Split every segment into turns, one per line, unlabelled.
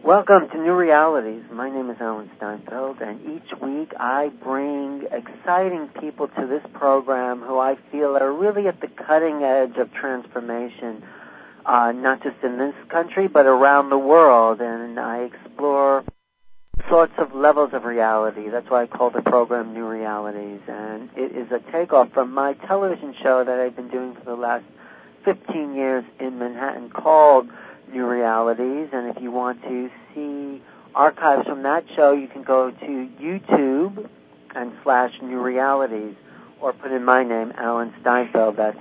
Welcome to New Realities. My name is Alan Steinfeld, and each week I bring exciting people to this program who I feel are really at the cutting edge of transformation, not just in this country, but around the world. And I explore sorts of levels of reality. That's why I call the program New Realities. And it is a takeoff from my television show that I've been doing for the last 15 years in Manhattan called New Realities. And if you want to see archives from that show, you can go to YouTube and /New Realities, or put in my name, Alan Steinfeld. That's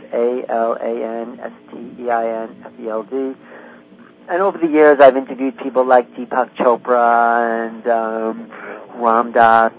ALANSTEINFELD. And over the years, I've interviewed people like Deepak Chopra and Ram Dass,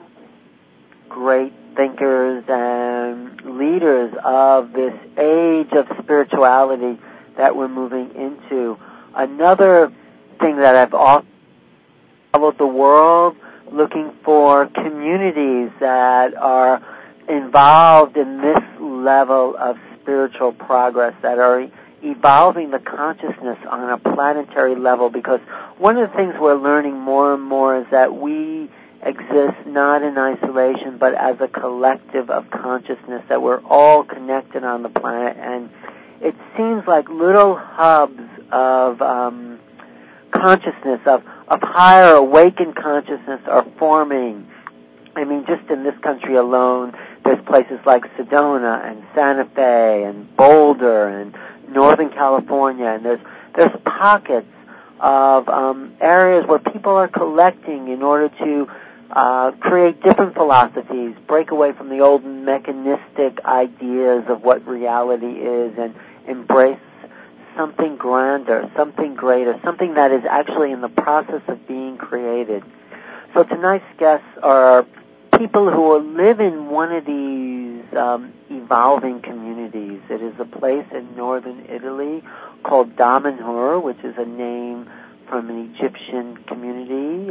great thinkers and leaders of this age of spirituality that we're moving into. Another thing that I've often traveled the world looking for communities that are involved in this level of spiritual progress, that are evolving the consciousness on a planetary level, because one of the things we're learning more and more is that we exist not in isolation but as a collective of consciousness, that we're all connected on the planet, and it seems like little hubs of consciousness, of higher awakened consciousness are forming. I mean, just in this country alone, there's places like Sedona and Santa Fe and Boulder and Northern California, and there's pockets of areas where people are collecting in order to create different philosophies, break away from the old mechanistic ideas of what reality is, and embrace something grander, something greater, something that is actually in the process of being created. So tonight's guests are people who live in one of these evolving communities. It is a place in northern Italy called Damanhur, which is a name from an Egyptian community,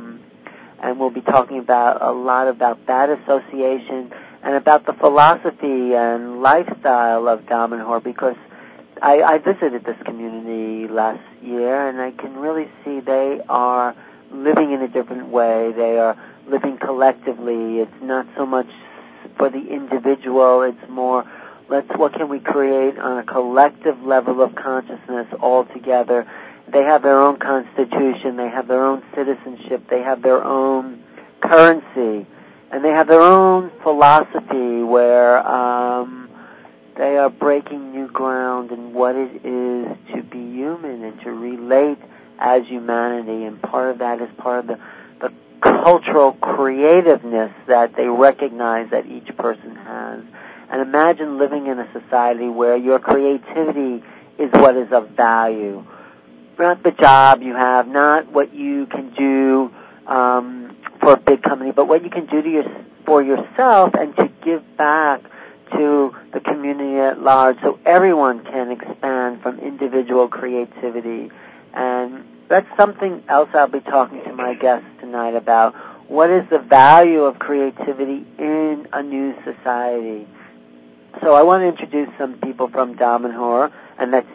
and we'll be talking about a lot about that association and about the philosophy and lifestyle of Damanhur, because I visited this community last year, and I can really see they are living in a different way. They are living collectively. It's not so much for the individual. It's more, what can we create on a collective level of consciousness all together. They have their own constitution. They have their own citizenship. They have their own currency. And they have their own philosophy where they are breaking new ground in what it is to be human and to relate as humanity. And part of that is part of the cultural creativeness that they recognize that each person has. And imagine living in a society where your creativity is what is of value. Not the job you have, not what you can do for a big company, but what you can do for yourself and to give back to the community at large, so everyone can expand from individual creativity. And that's something else I'll be talking to my guests tonight about. What is the value of creativity in a new society? So I want to introduce some people from Damanhur, and that's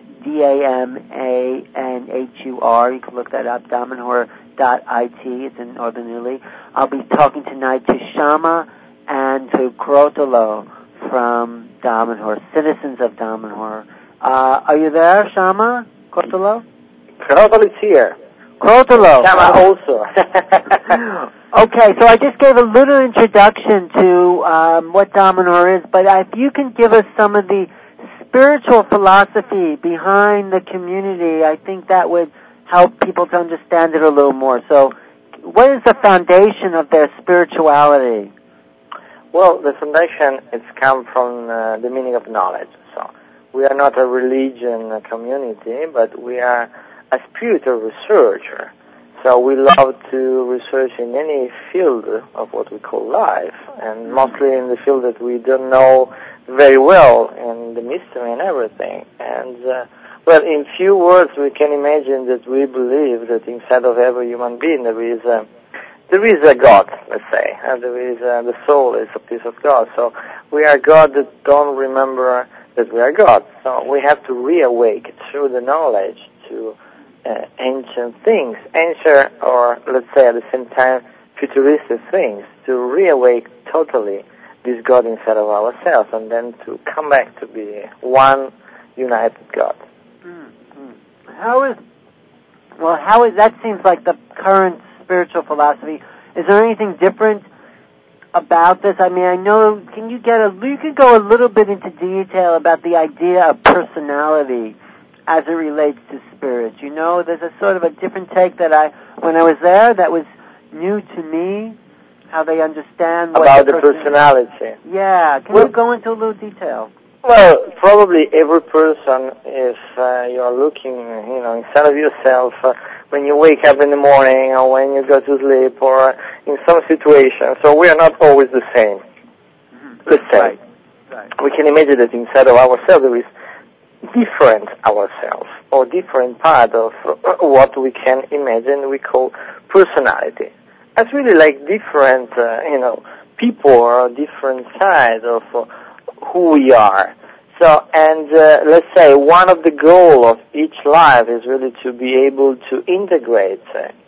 Damanhur. You can look that up, damanhur.it. It's in northern Italy. I'll be talking tonight to Shama and to Crotolo from Damanhur, citizens of Damanhur. Are you there, Shama? Crotolo?
Crotolo is here.
Crotolo.
Shama also.
Okay, so I just gave a little introduction to what Damanhur is, but if you can give us some of the spiritual philosophy behind the community, I think that would help people to understand it a little more. So what is the foundation of their spirituality?
Well, the foundation, it's come from the meaning of knowledge. So we are not a religion community, but we are a spiritual researcher. So we love to research in any field of what we call life, and mostly in the field that we don't know very well, and the mystery and everything. And, well, in few words, we can imagine that we believe that inside of every human being there is a God, let's say. There is the soul is a piece of God. So we are God that don't remember that we are God. So we have to reawake through the knowledge to ancient things, ancient or let's say at the same time futuristic things, to reawake totally this God inside of ourselves, and then to come back to be one united God.
Mm-hmm. How is that? Seems like the current spiritual philosophy. Is there anything different about this? I mean, I know. You could go a little bit into detail about the idea of personality as it relates to spirit. You know, there's a sort of a different take that when I was there, that was new to me. How they understand
about the personality.
Yeah, can you go into a little detail?
Well, probably every person, if you're looking, inside of yourself, when you wake up in the morning or when you go to sleep or in some situation, so we are not always the same. Mm-hmm. Let's say. Right. We can imagine that inside of ourselves there is different ourselves, or different part of what we can imagine we call personality. That's really like different, people or different sides of who we are. So, and let's say one of the goals of each life is really to be able to integrate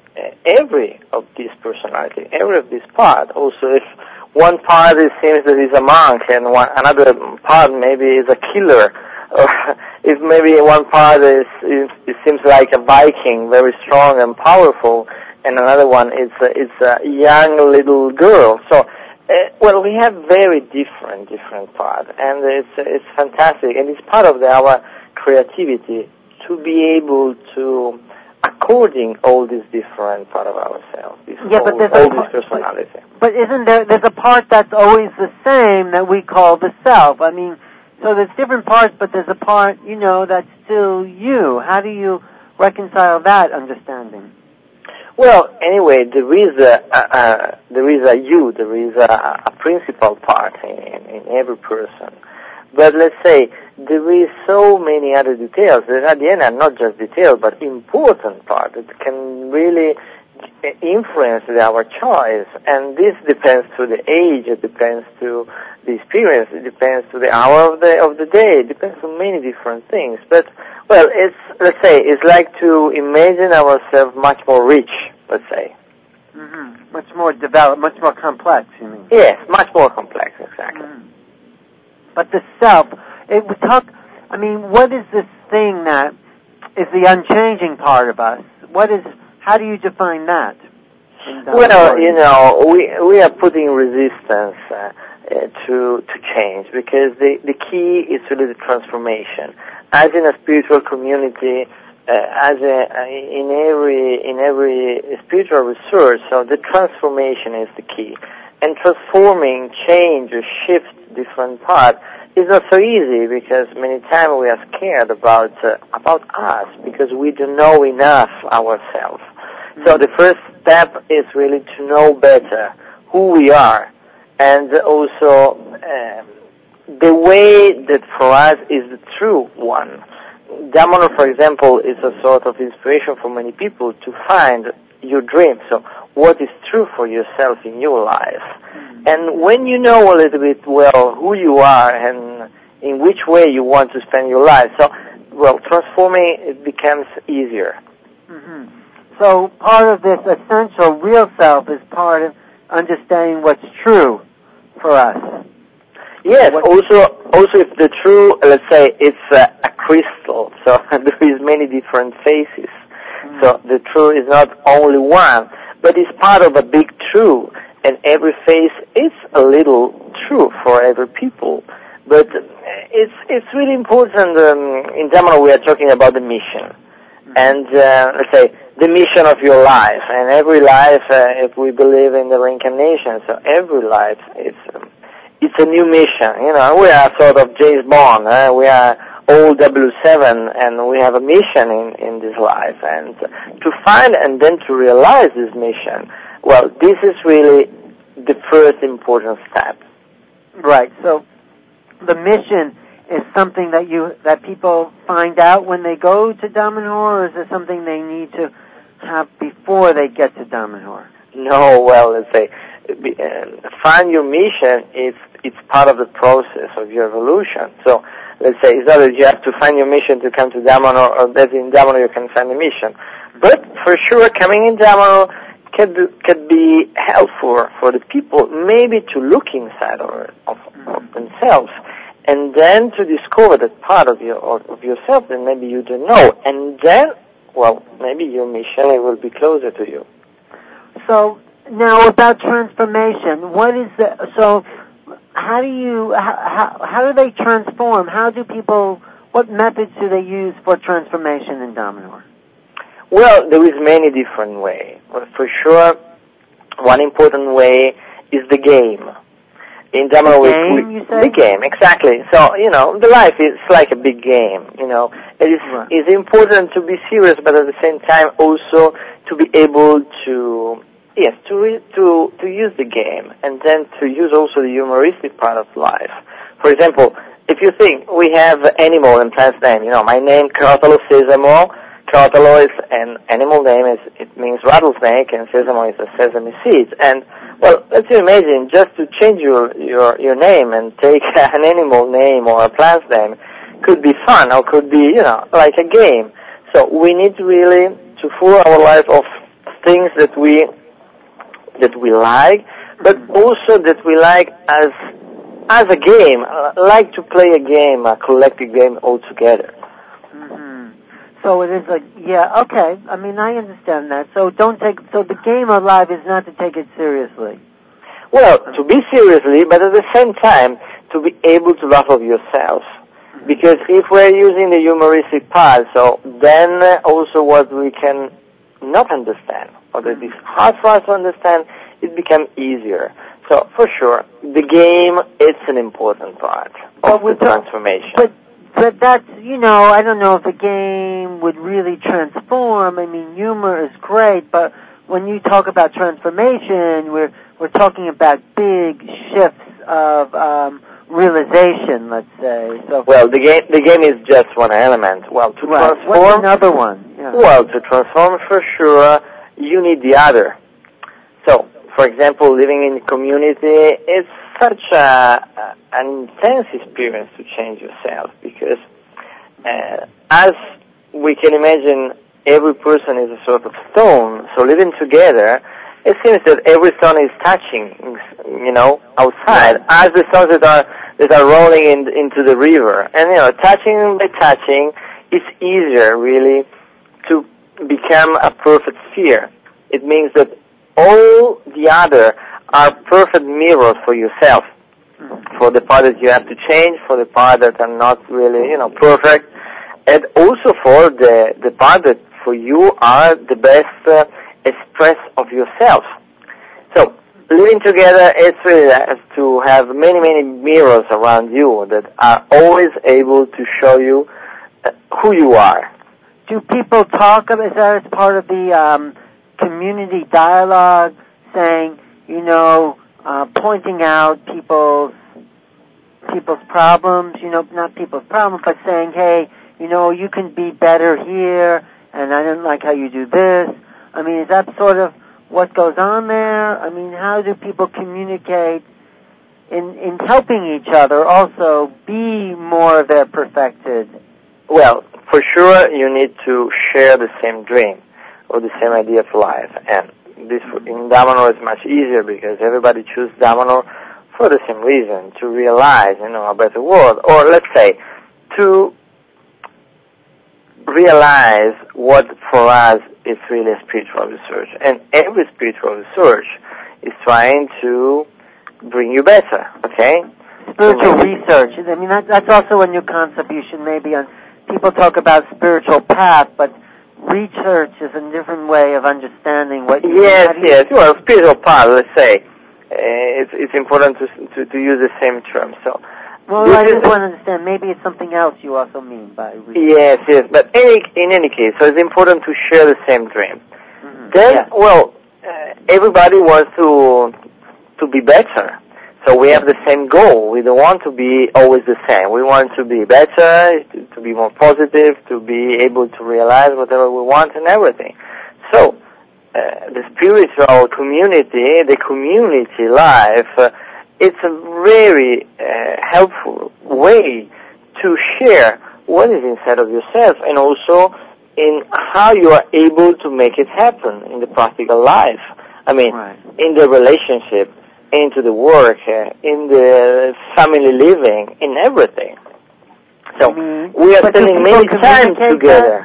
every of this personality, every of this part. Also, if one part seems that is a monk and another part maybe is a killer, or if maybe one part it seems like a Viking, very strong and powerful, and another one is a young little girl. So, we have very different parts, and it's fantastic, and it's part of our creativity to be able to according all these different parts of ourselves. But there's all this personality.
But isn't there's a part that's always the same that we call the self? I mean, so there's different parts, but there's a part, that's still you. How do you reconcile that understanding?
Well, anyway, there is a you, there is a principal part in every person. But let's say there is so many other details that at the end are not just details, but important part that can really influence our choice. And this depends to the age, it depends to the experience, it depends to the hour of the day, it depends on many different things. But it's like to imagine ourselves much more rich, let's say.
Mm-hmm. Much more developed, much more complex, you mean?
Yes, much more complex, exactly.
Mm-hmm. But the self, what is this thing that is the unchanging part of us? How do you define that?
Well, we are putting resistance to change, because the key is really the transformation. As in a spiritual community, in every spiritual research, so the transformation is the key. And transforming, change, or shift different parts is not so easy, because many times we are scared about us, because we don't know enough ourselves. So the first step is really to know better who we are, and also the way that for us is the true one. Damono, for example, is a sort of inspiration for many people to find your dream. So what is true for yourself in your life. And when you know a little bit well who you are and in which way you want to spend your life, transforming it becomes easier.
Mm-hmm. So part of this essential real self is part of understanding what's true for us.
Yes, also if the true, let's say, it's a crystal, so there is many different faces. Mm-hmm. So the true is not only one, but it's part of a big true, and every face is a little true for every people. But it's really important. In Damono, we are talking about the mission, and let's say the mission of your life. And every life, if we believe in the reincarnation, so every life it's a new mission. We are sort of James Bond. We are all 007, and we have a mission in this life, and to find and then to realize this mission. Well, this is really the first important step.
Right. So the mission is something that people find out when they go to Damanhur, or is it something they need to have before they get to Damanhur?
No, let's say find your mission. It's part of the process of your evolution. So let's say, it's not that you have to find your mission to come to Damano, or that in Damano you can find a mission. But for sure, coming in Damano could be helpful for the people, maybe to look inside of themselves, and then to discover that part of yourself that maybe you don't know, and then, well, maybe your mission will be closer to you.
So now about transformation, how do they transform? What methods do they use for transformation in Dominor?
Well, there is many different ways. Well, for sure, one important way is the game. In Dominor, the game, exactly. So, the life is like a big game, It is important to be serious, but at the same time also to be able to use the game, and then to use also the humoristic part of life. For example, if you think we have animal and plant name, my name, Carotalo Sesamo. Carotalo is an animal name, it means rattlesnake, and sesamo is a sesame seed. And, well, let's imagine just to change your name and take an animal name or a plant name could be fun, or could be, like a game. So we need really to fill our life of things that we like, but also that we like as a game, like to play a game, a collective game all together.
So it is okay. I mean, I understand that. So the game of life is not to take it seriously.
Well, to be seriously, but at the same time, to be able to laugh of yourself. Because if we're using the humoristic part, so then also what we can not understand, or that is hard for us to understand, it becomes easier. So, for sure, the game, it's an important part of the transformation.
But that's, I don't know if the game would really transform. I mean, humor is great, but when you talk about transformation, we're talking about big shifts of realization, let's say. So,
well, the game is just one element. Well, to transform...
What's another one? Yeah.
Well, to transform, for sure, you need the other. So, for example, living in a community is such an intense experience to change yourself, because as we can imagine, every person is a sort of stone, so living together, it seems that every stone is touching, outside, as the stones that are rolling into the river. And, touching by touching, it's easier, really, to become a perfect sphere. It means that all the other are perfect mirrors for yourself, for the part that you have to change, for the part that are not really, perfect, and also for the part that for you are the best express of yourself. So, living together, it's really to have many, many mirrors around you that are always able to show you who you are.
Do people talk about, is that as part of the community dialogue, saying, pointing out people's problems, not people's problems, but saying, hey, you can be better here, and I don't like how you do this. I mean, is that sort of what goes on there? I mean, how do people communicate in helping each other also be more of their perfected?
Well, for sure, you need to share the same dream or the same idea of life, and this in Dominor is much easier because everybody chooses Dominor for the same reason, to realize, a better world, or let's say, to realize what for us is really a spiritual research. And every spiritual research is trying to bring you better, okay?
Spiritual research. I mean, that's also a new concept you should maybe people talk about spiritual path, but research is a different way of understanding what you...
Yes. Well, spiritual path, let's say. It's important to use the same term, so...
Well, I just want to understand. Maybe it's something else you also mean by research.
Yes. But in any case, so it's important to share the same dream. Mm-hmm. Then, everybody wants to be better. So we have the same goal. We don't want to be always the same. We want to be better, to be more positive, to be able to realize whatever we want and everything. So, the spiritual community, the community life, it's a very helpful way to share what is inside of yourself, and also in how you are able to make it happen in the practical life. I mean, in the relationship, into the work, in the family living, in everything. So we are spending many time together.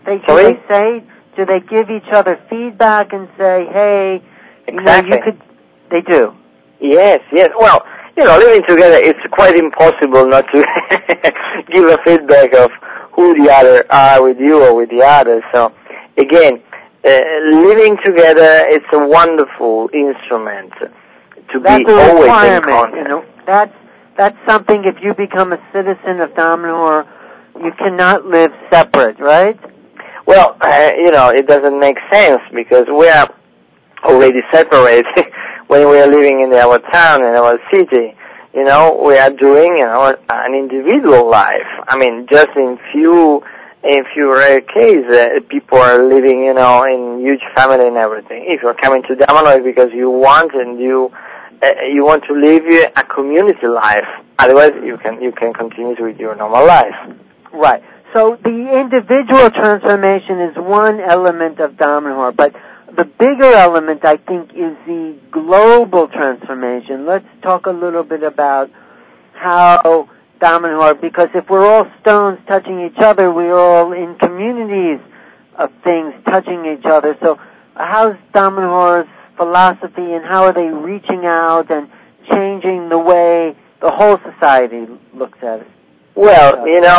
Do they give each other feedback and say, hey,
exactly.
They do?
Yes. Well, living together, it's quite impossible not to give a feedback of who the other are with you or with the other. So, again, living together, it's a wonderful instrument to be always in contact.
That's something, if you become a citizen of Damanhur, you cannot live separate, right?
Well, it doesn't make sense because we are already separated when we are living in our town, in our city. We are doing an individual life. I mean, just in few rare cases, people are living, in huge family and everything. If you're coming to Damanhur because you want and you want to live a community life, otherwise you can continue with your normal life.
Right. So the individual transformation is one element of Damanhur, but the bigger element, I think, is the global transformation. Let's talk a little bit about how Damanhur, because if we're all stones touching each other, we're all in communities of things touching each other. So how's Damanhur's philosophy, and how are they reaching out and changing the way the whole society looks at it?
Well,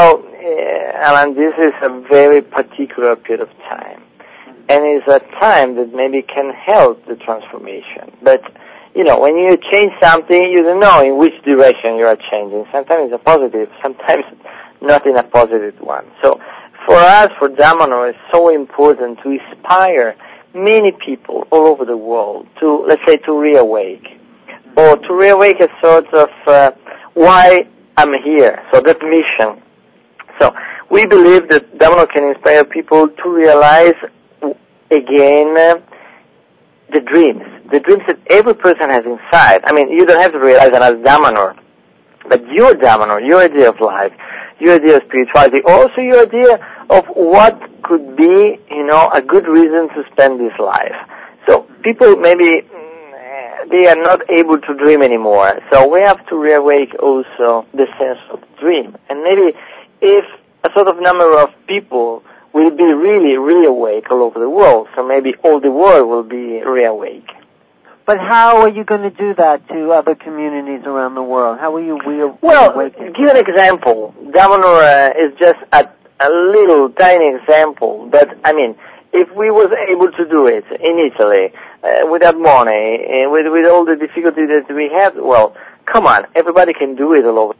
Alan, this is a very particular period of time. And it's a time that maybe can help the transformation. But, when you change something, you don't know in which direction you are changing. Sometimes it's a positive, sometimes not in a positive one. So, for us, for Damanhur, it's so important to inspire many people all over the world to, let's say, to reawake. Or to reawake a sort of why I'm here, so that mission. So, we believe that Damanhur can inspire people to realize again, the dreams that every person has inside. I mean, you don't have to realize that as Damanhur, but your Damanhur, your idea of life, your idea of spirituality, also your idea of what could be, a good reason to spend this life. So people maybe, they are not able to dream anymore. So we have to reawake also the sense of dream. And maybe if a sort of number of people will be really reawake all over the world, so maybe all the world will be reawake.
But how are you going to do that to other communities around the world? How will you reawaken?
Well, give an example. Damanhur is just a little tiny example, but I mean, if we was able to do it in Italy, without money, with all the difficulty that we have, well, come on, everybody can do it all over.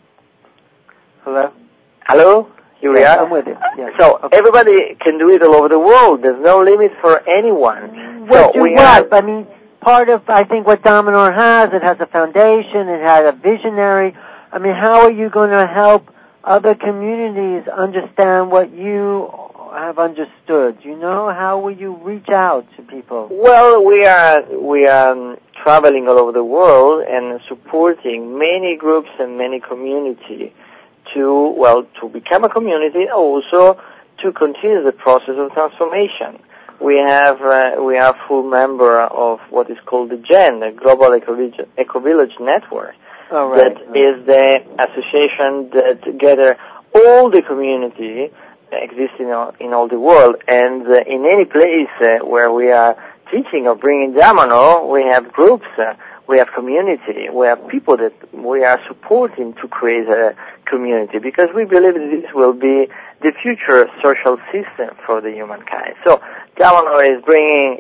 Hello?
Hello? Here we are.
I'm with you. Yes.
So everybody can do it all over the world. There's no limit for anyone.
I mean, part of, I think, what Damanhur has, it has a foundation, it has a visionary. I mean, how are you going to help other communities understand what you have understood? How will you reach out to people?
Well, we are traveling all over the world and supporting many groups and many communities to become a community, also to continue the process of transformation. We are full member of what is called the GEN, the Global Eco-Village Network. That is the association that gather all the community existing in all the world, and in any place where we are teaching or bringing Damanhur, we have groups, we have community, we have people that we are supporting to create a community, because we believe that this will be the future social system for the humankind. So Damanhur is bringing,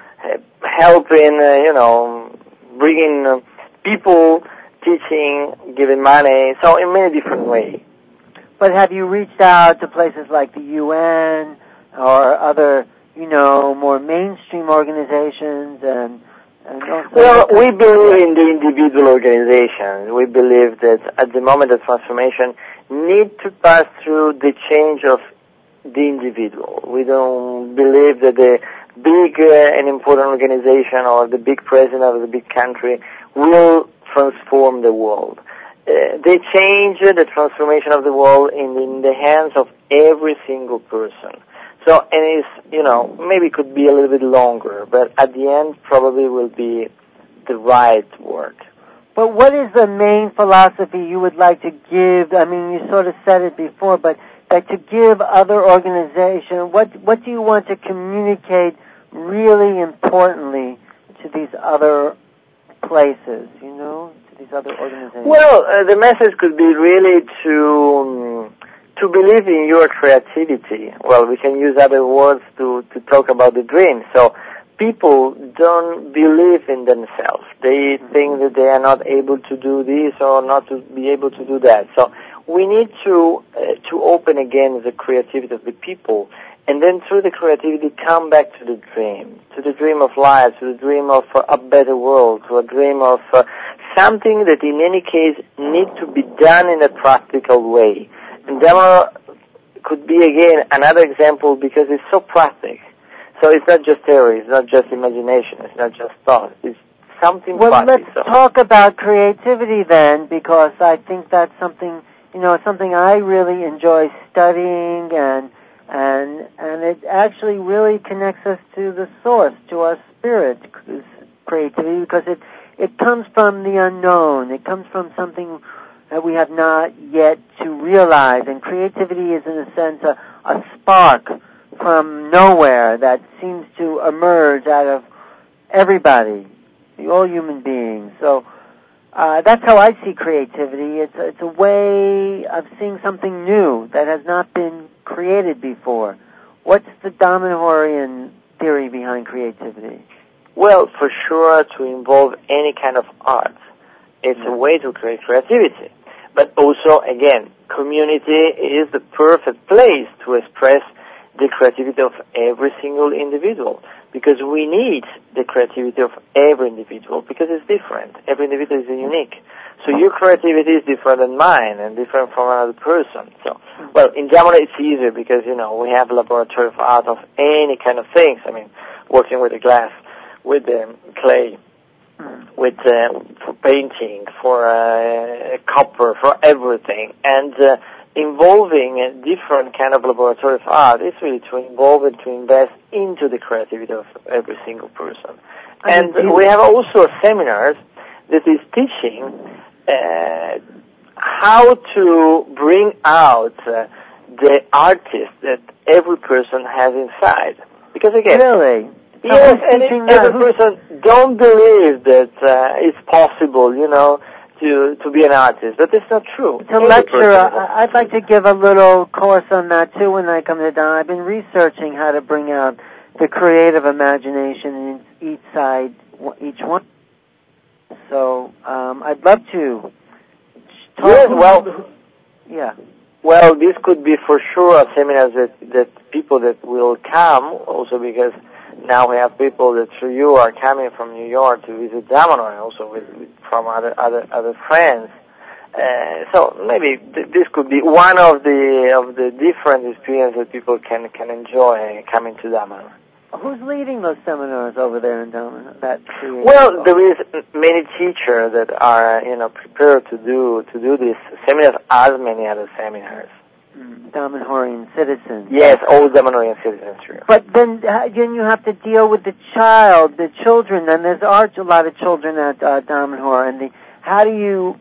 helping, bringing people, teaching, giving money, so in many different ways.
But have you reached out to places like the UN or other, more mainstream organizations and
Well, we believe in the individual organizations. We believe that at the moment of transformation need to pass through the change of the individual. We don't believe that the big and important organization or the big president of the big country will transform the world. they change the transformation of the world in the hands of every single person. So, and it's, maybe it could be a little bit longer, but at the end probably will be the right work.
But what is the main philosophy you would like to give? I mean, you sort of said it before, but that to give other organizations, what do you want to communicate really importantly to these other places, to these other organizations?
Well, the message could be really to believe in your creativity. Well, we can use other words to talk about the dream. So people don't believe in themselves. They think that they are not able to do this or not to be able to do that. So we need to open again the creativity of the people, and then through the creativity come back to the dream of life, to the dream of a better world, to a dream of something that in any case needs to be done in a practical way. And Damanhur could be again another example because it's so practical. So it's not just theory, it's not just imagination, it's not just thought, it's something practical.
Let's talk about creativity then, because I think that's something, something I really enjoy studying, and it actually really connects us to the source, to our spirit, creativity, because it comes from the unknown, it comes from something that we have not yet to realize, and creativity is in a sense a spark from nowhere that seems to emerge out of everybody, all human beings. So that's how I see creativity. It's a way of seeing something new that has not been created before. What's the Damanhurian theory behind creativity?
Well, for sure, to involve any kind of art. It's a way to create creativity. But also, again, community is the perfect place to express the creativity of every single individual, because we need the creativity of every individual, because it's different. Every individual is unique. So your creativity is different than mine and different from another person. So, well, in Damanhur it's easier because, we have a laboratory of art of any kind of things. I mean, working with the glass, with the clay, with for painting, for copper, for everything, and involving a different kind of laboratory of art is really to involve and to invest into the creativity of every single person. And we have also seminars that is teaching how to bring out the artist that every person has inside. Because again,
really?
Yes, and every person don't believe that it's possible, to be an artist, but it's not true.
To lecture, I'd like to give a little course on that too when I come to Damanhur. I've been researching how to bring out the creative imagination in each one. So I'd love to talk. Well,
this could be for sure a seminar that people that will come, also because now we have people that through you are coming from New York to visit Damanhur, also from other friends. So maybe this could be one of the different experiences that people can enjoy coming to Damanhur.
Who's leading those seminars over there in Damanhur?
Well, there is many teachers that are prepared to do these seminars as many other seminars.
Damanhurian citizens.
Yes, all Damanhurian citizens. True.
But then you have to deal with the children, and there's a lot of children at Damanhur, and how do you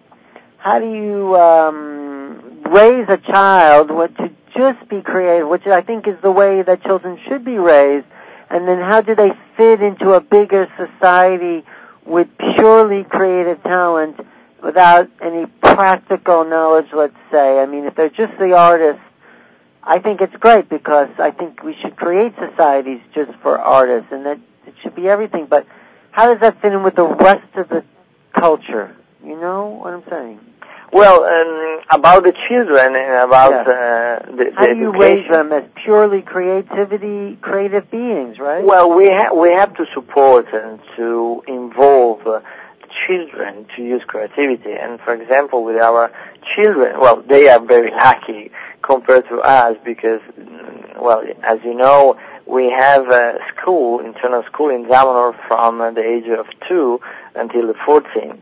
raise a child to just be creative, which I think is the way that children should be raised, and then how do they fit into a bigger society with purely creative talent without any practical knowledge, let's say? I mean, if they're just the artists, I think it's great, because I think we should create societies just for artists, and that it should be everything. But how does that fit in with the rest of the culture? You know what I'm saying?
Well, about the children and about the
how do you
education.
raise them as purely creative beings, right?
Well, we have to support and to involve children to use creativity. And for example, with our children, well, they are very lucky compared to us because, well, as you know, we have a internal school in Damanhur from the age of 2 until 14.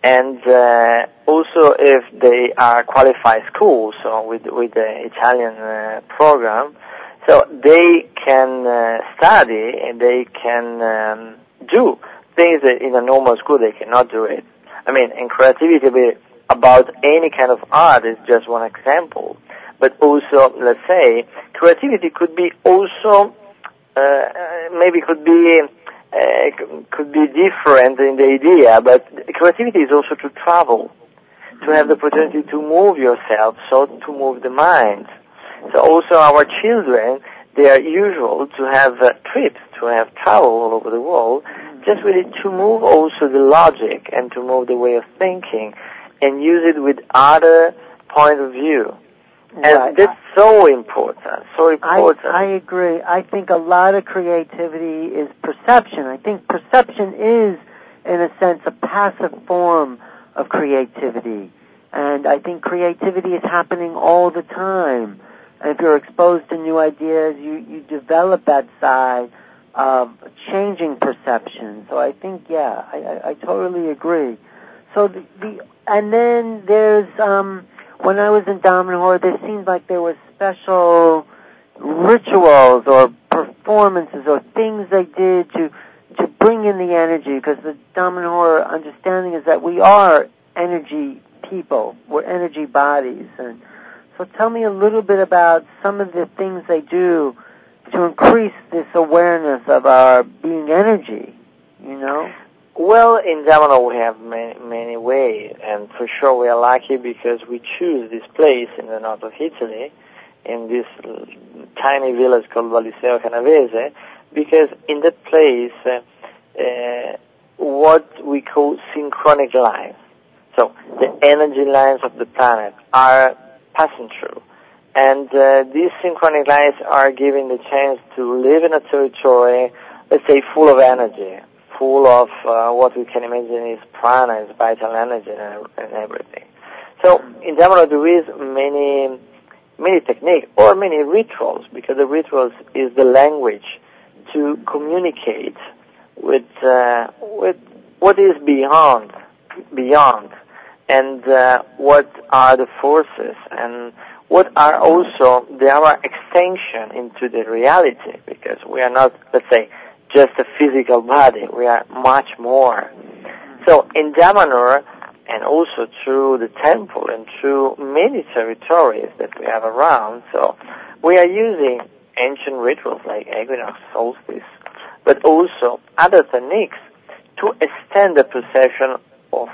And also if they are qualified schools, so with the Italian program, so they can study and they can do things that in a normal school they cannot do it. I mean, in creativity about any kind of art is just one example. But also, let's say, creativity could be also, maybe could be different in the idea, but creativity is also to travel, to have the opportunity to move yourself, so to move the mind. So also our children, they are usual to have trips, to have travel all over the world, just really to move also the logic and to move the way of thinking and use it with other point of view. And right. That's so important, so important.
I agree. I think a lot of creativity is perception. I think perception is, in a sense, a passive form of creativity. And I think creativity is happening all the time. And if you're exposed to new ideas, you develop that side of changing perception. So I think, yeah, I totally agree. So and then there's, when I was in Damanhur, there seemed like there were special rituals or performances or things they did to bring in the energy, because the Damanhur understanding is that we are energy people. We're energy bodies. And so tell me a little bit about some of the things they do to increase this awareness of our being energy, you know?
Well, in Damanhur we have many ways, and for sure we are lucky because we choose this place in the north of Italy, in this tiny village called Valiseo Canavese, because in that place, what we call synchronic lines, so the energy lines of the planet are passing through, and these synchronic lines are giving the chance to live in a territory, let's say, full of energy, full of what we can imagine is prana, is vital energy and everything. So in Damanhur there is many techniques or many rituals, because the rituals is the language to communicate with what is beyond, and what are the forces and what are also our extension into the reality, because we are not, let's say, just a physical body. We are much more. So in Damanhur, and also through the temple and through many territories that we have around, so we are using ancient rituals like equinox, solstice, but also other techniques to extend the perception of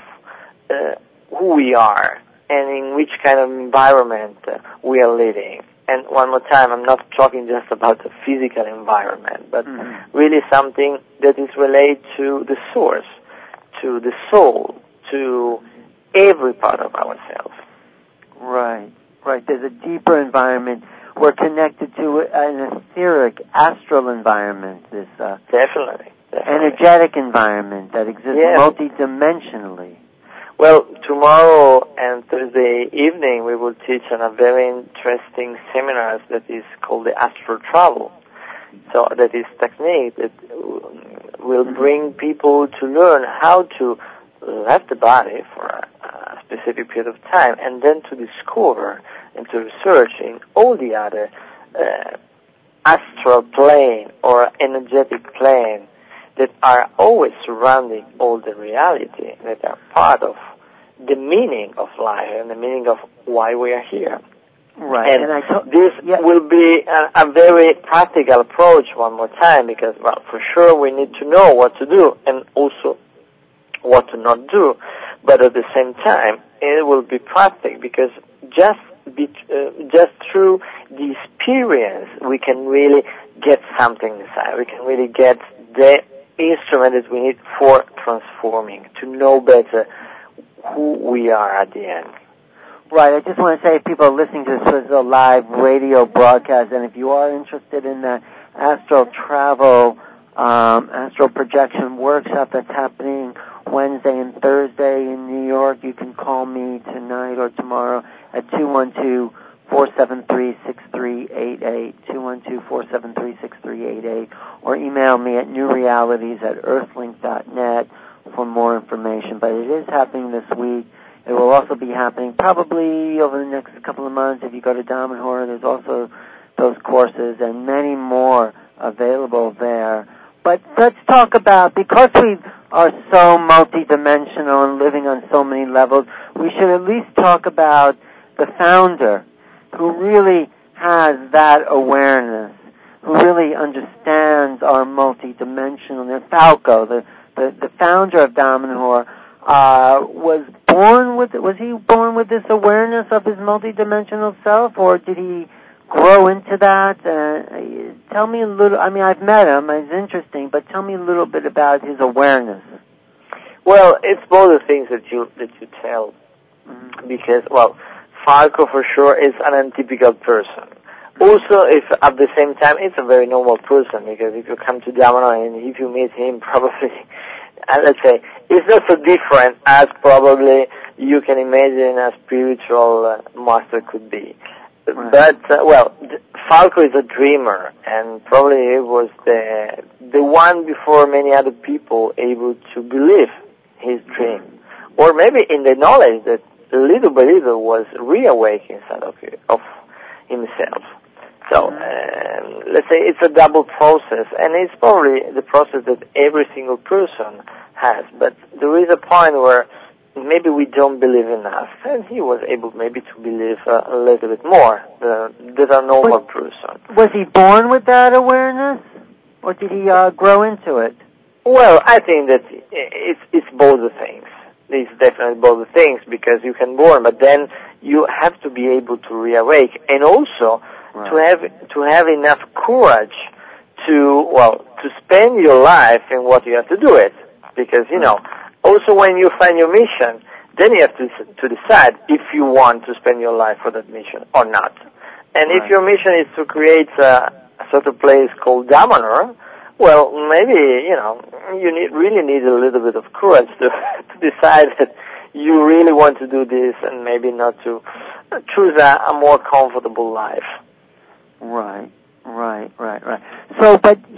who we are and in which kind of environment we are living. And one more time, I'm not talking just about the physical environment, but really something that is related to the source, to the soul, to every part of ourselves.
Right. There's a deeper environment. We're connected to an etheric, astral environment, this
definitely.
energetic environment that exists multidimensionally.
Well, tomorrow and Thursday evening we will teach on a very interesting seminar that is called the astral travel. So that is technique that will bring people to learn how to leave the body for a specific period of time, and then to discover and to research in all the other astral plane or energetic plane that are always surrounding all the reality, that are part of the meaning of life and the meaning of why we are here.
Right.
And this will be a very practical approach one more time, because, well, for sure we need to know what to do and also what to not do, but at the same time it will be practical, because just through the experience we can really get something inside. We can really get the instrument that we need for transforming, to know better who we are at the end.
Right. I just want to say, if people are listening to this as a live radio broadcast, and if you are interested in the astral travel, astral projection workshop that's happening Wednesday and Thursday in New York, you can call me tonight or tomorrow at 212-473-6388, 212-473-6388, or email me at newrealities@earthlink.net, for more information. But it is happening this week. It will also be happening probably over the next couple of months. If you go to Damanhur, there's also those courses and many more available there. But let's talk about, because we are so multidimensional and living on so many levels, we should at least talk about the founder who really has that awareness, who really understands our multidimensionalness. Falco, the founder of Damanhur, was he born with this awareness of his multidimensional self, or did he grow into that? Tell me a little. I mean, I've met him. He's interesting, but tell me a little bit about his awareness.
Well, it's both the things that you tell, because, well, Falco for sure is an untypical person. Also, if at the same time, it's a very normal person, because if you come to Damanhur and if you meet him, probably, let's say, it's not so different as probably you can imagine a spiritual master could be. Right. But, well, Falco is a dreamer, and probably he was the one before many other people able to believe his dream. Or maybe in the knowledge that little by little was reawakened inside of himself. So, let's say it's a double process, and it's probably the process that every single person has. But there is a point where maybe we don't believe enough, and he was able maybe to believe a little bit more than a normal person.
Was he born with that awareness, or did he grow into it?
Well, I think that it's both the things. It's definitely both the things, because you can born, but then you have to be able to reawake, and also to have enough courage to spend your life in what you have to do it, because also when you find your mission, then you have to decide if you want to spend your life for that mission or not. And if your mission is to create a sort of place called Damanhur, well, maybe you really need a little bit of courage to decide that you really want to do this, and maybe not to choose a more comfortable life.
Right. So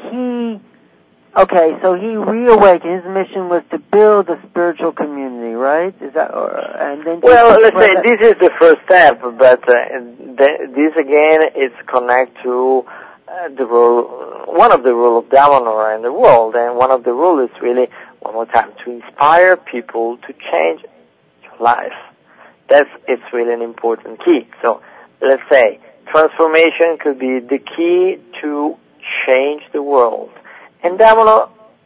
he reawakened. His mission was to build a spiritual community, right? Is that, and then? Well,
let's say this is the first step, but this again is connected to the role. One of the rules of Damanhur in the world, and one of the rules is really, one more time, to inspire people to change your life. It's really an important key. So let's say transformation could be the key to change the world. And Damanhur,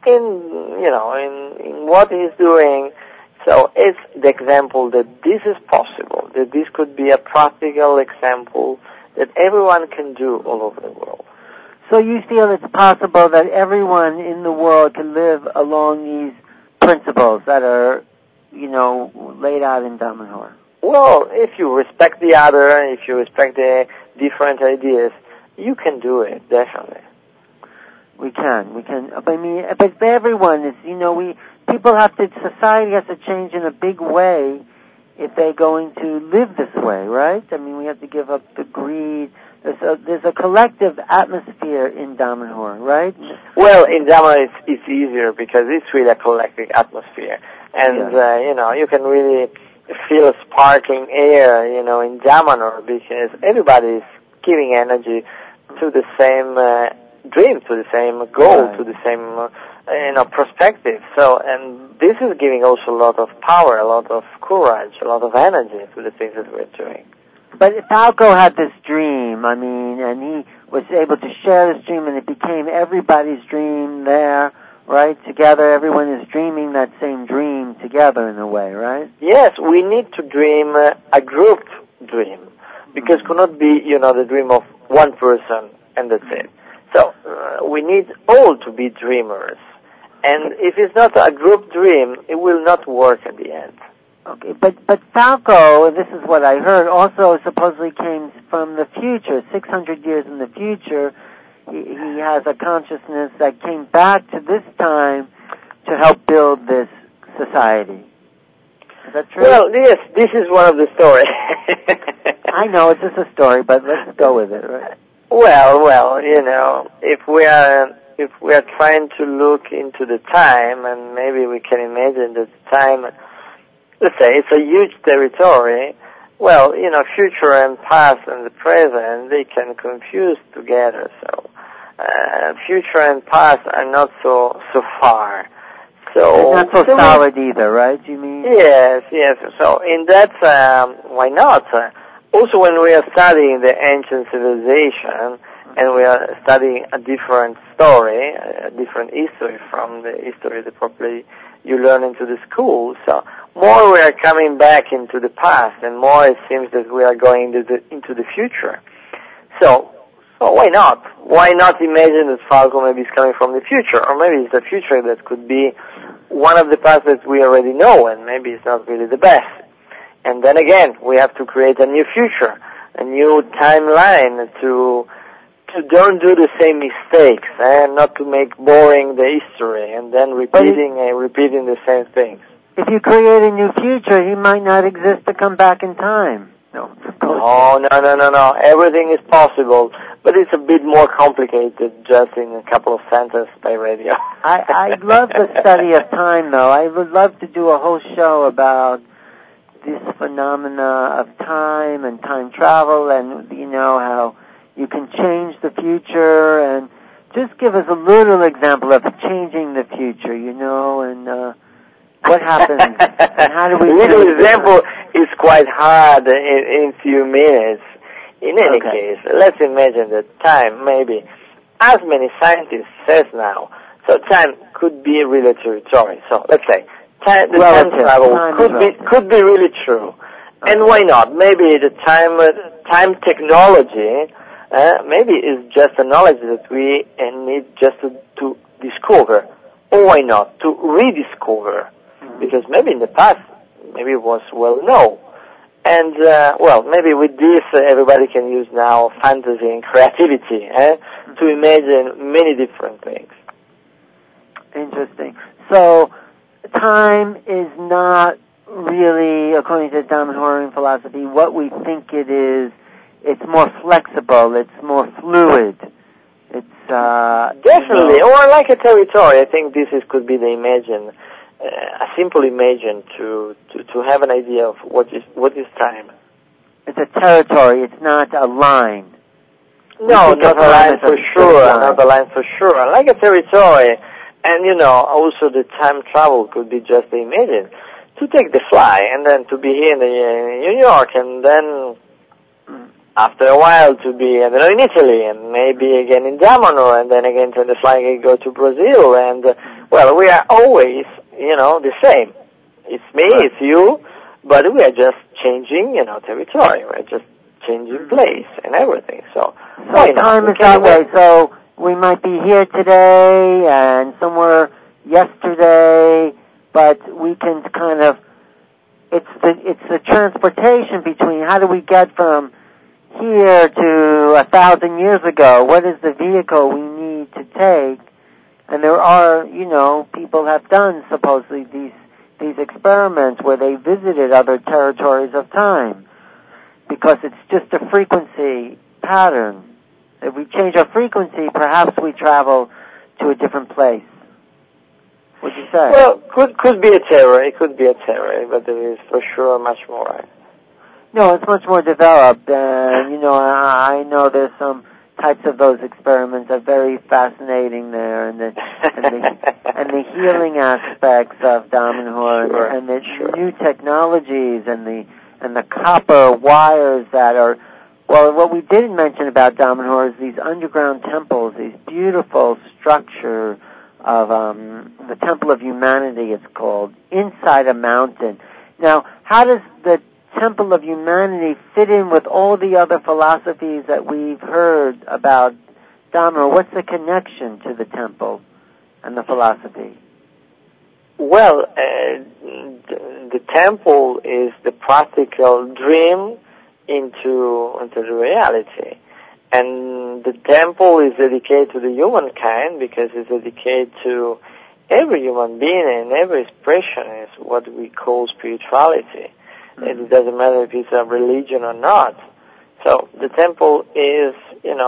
in what he's doing, so it's the example that this is possible, that this could be a practical example that everyone can do all over the world.
So you feel it's possible that everyone in the world can live along these principles that are, laid out in Damanhur?
Well, if you respect the other, if you respect the different ideas, you can do it, definitely.
We can. I mean, but everyone is, society has to change in a big way if they're going to live this way, right? I mean, we have to give up the greed. There's a collective atmosphere in Damanhur, right?
Well, in Damanhur it's easier because it's really a collective atmosphere. And, you can really feel sparkling air, in Damanhur, because everybody is giving energy to the same dream, to the same goal, to the same, perspective. So, and this is giving also a lot of power, a lot of courage, a lot of energy to the things that we're doing.
But Falco had this dream, and he was able to share this dream, and it became everybody's dream there, right? Together, everyone is dreaming that same dream together in a way, right?
Yes, we need to dream a group dream, because it cannot be, the dream of one person, and that's it. So, we need all to be dreamers. And if it's not a group dream, it will not work at the end.
Okay, but Falco, this is what I heard, also supposedly came from the future, 600 years in the future. He has a consciousness that came back to this time to help build this society. Is that true?
Well, yes, this is one of the stories.
I know, it's just a story, but let's go with it, right?
Well, if we are if we are trying to look into the time, and maybe we can imagine that time, let's say it's a huge territory, well, future and past and the present, they can confuse together. So, future and past are not so far. So
not so solid either, right? You mean?
Yes. So in that, why not? Also, when we are studying the ancient civilization, and we are studying a different story, a different history from the history that probably you learn into the school. So more we are coming back into the past, and more it seems that we are going into the future. So why not? Why not imagine that Falco maybe is coming from the future, or maybe it's the future that could be one of the paths that we already know, and maybe it's not really the best. And then again, we have to create a new future, a new timeline to don't do the same mistakes, and not to make boring the history, and then repeating the same things.
If you create a new future, he might not exist to come back in time. No.
Everything is possible, but it's a bit more complicated just in a couple of sentences by radio.
I love the study of time, though. I would love to do a whole show about this phenomena of time and time travel, and how you can change the future, and just give us a little example of changing the future, and what happens, and how do we...
A little example is quite hard in few minutes. In any case, let's imagine that time, maybe, as many scientists says now, so time could be really territory. So let's say time travel could be really true. Okay. And why not? Maybe the time technology maybe is just a knowledge that we need just to discover, or why not to rediscover? Because maybe in the past, maybe it was well known. And, maybe with this, everybody can use now fantasy and creativity to imagine many different things.
Interesting. So, time is not really, according to Damanhurian philosophy, what we think it is. It's more flexible. It's more fluid. It's
definitely, or like a territory. I think this could be the imagine. A simple imagine to have an idea of what is time.
It's a territory. It's not a line.
No, not a line for sure. Not a line for sure. Like a territory, and also the time travel could be just the imagine to take the fly and then to be here in New York, and then after a while to be in Italy, and maybe again in Damanhur, and then again to the fly and go to Brazil, and we are always the same. It's me, it's you, but we are just changing, territory. We're just changing place and everything. So
time is that way. So we might be here today and somewhere yesterday, but we can kind of, it's the transportation between how do we get from here to 1,000 years ago? What is the vehicle we need to take? And there are, people have done supposedly these experiments where they visited other territories of time, because it's just a frequency pattern. If we change our frequency, perhaps we travel to a different place. What'd you say?
Well, could be a theory. It could be a theory, but there is for sure much more.
No, it's much more developed, and I know there's some types of those experiments are very fascinating there, and the healing aspects of Damanhur, and the new technologies, and the copper wires that are. Well, what we didn't mention about Damanhur is these underground temples, these beautiful structure of the Temple of Humanity, it's called, inside a mountain. Now, how does the Temple of Humanity fit in with all the other philosophies that we've heard about Damanhur? What's the connection to the temple and the philosophy?
Well, the temple is the practical dream into the reality. And the temple is dedicated to the humankind because it's dedicated to every human being, and every expression is what we call spirituality. And it doesn't matter if it's a religion or not. So the temple is,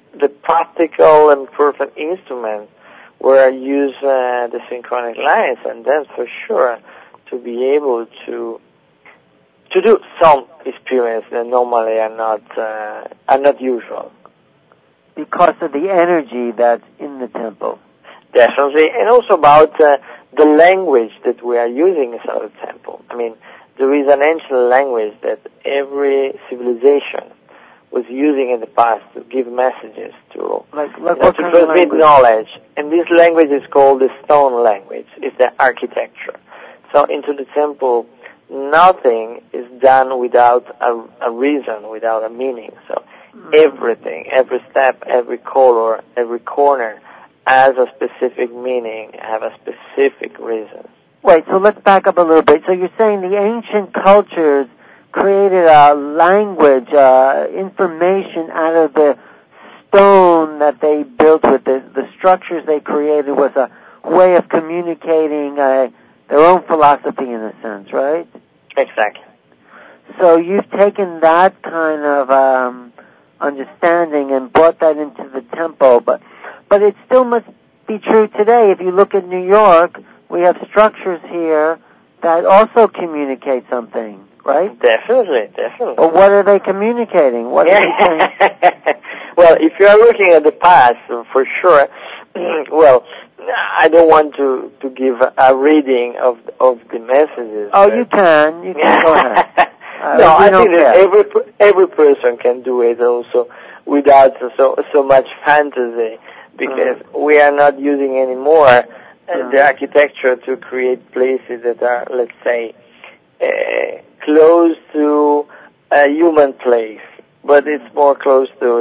the practical and perfect instrument where I use the synchronic lines, and then for sure to be able to do some experience that normally are not usual.
Because of the energy that's in the temple.
Definitely, and also about the language that we are using inside the temple. I mean, there is an ancient language that every civilization was using in the past to give messages to transmit knowledge. And this language is called the stone language. It's the architecture. So into the temple, nothing is done without a reason, without a meaning. So everything, every step, every color, every corner has a specific meaning, have a specific reason.
Wait, so let's back up a little bit. So you're saying the ancient cultures created a language, information out of the stone that they built with the structures they created was a way of communicating their own philosophy in a sense, right?
Exactly.
So you've taken that kind of understanding and brought that into the temple, but it still must be true today. If you look at New York, we have structures here that also communicate something, right?
Definitely.
Well, what are they communicating? What are they saying?
Well, if you are looking at the past, for sure, well, I don't want to give a reading of the messages.
Oh, you can. Go ahead.
No, I think that every person can do it also without so much fantasy, because we are not using anymore the architecture to create places that are, let's say, close to a human place, but it's more close to,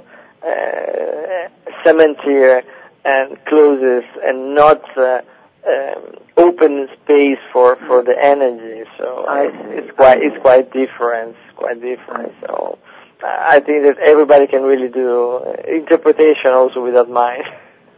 cemetery and closes and not open space for the energy. So it's quite different. So I think that everybody can really do interpretation also without mind.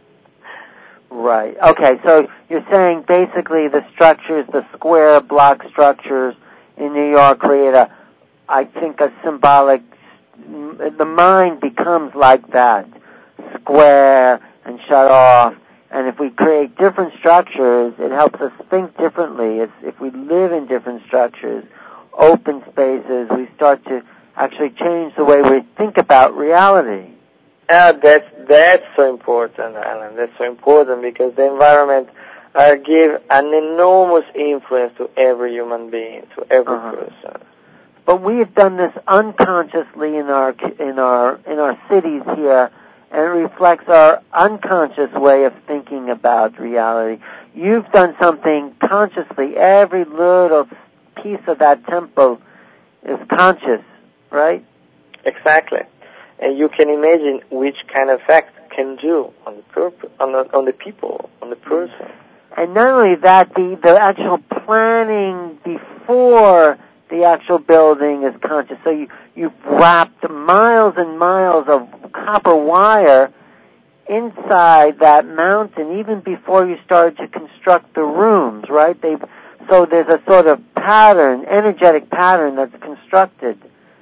Right. Okay, so you're saying basically the structures, the square block structures in New York create a symbolic, the mind becomes like that, square and shut off, and if we create different structures, it helps us think differently. If we live in different structures, open spaces, we start to actually change the way we think about reality.
That's so important, Alan. That's so important because the environment give an enormous influence to every human being, to every person.
But we have done this unconsciously in our cities here, and it reflects our unconscious way of thinking about reality. You've done something consciously. Every little piece of that temple is conscious, right?
Exactly. And you can imagine which kind of effect can do on the people, on the person.
And not only that, the actual planning before the actual building is conscious. So you've wrapped miles and miles of copper wire inside that mountain even before you started to construct the rooms, right? So there's a sort of pattern, energetic pattern that's constructed.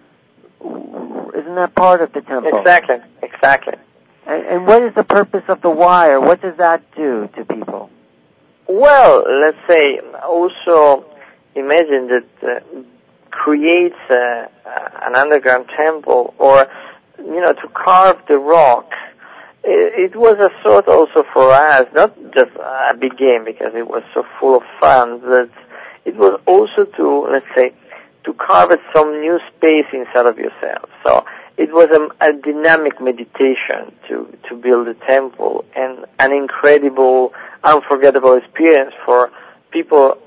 Isn't that part of the temple?
Exactly.
And what is the purpose of the wire? What does that do to people?
Well, let's say also imagine that creates an underground temple, or to carve the rock. It was a sort also for us, not just a big game because it was so full of fun, but it was also to, let's say, to carve some new space inside of yourself. So it was a dynamic meditation to build a temple, and an incredible, unforgettable experience for people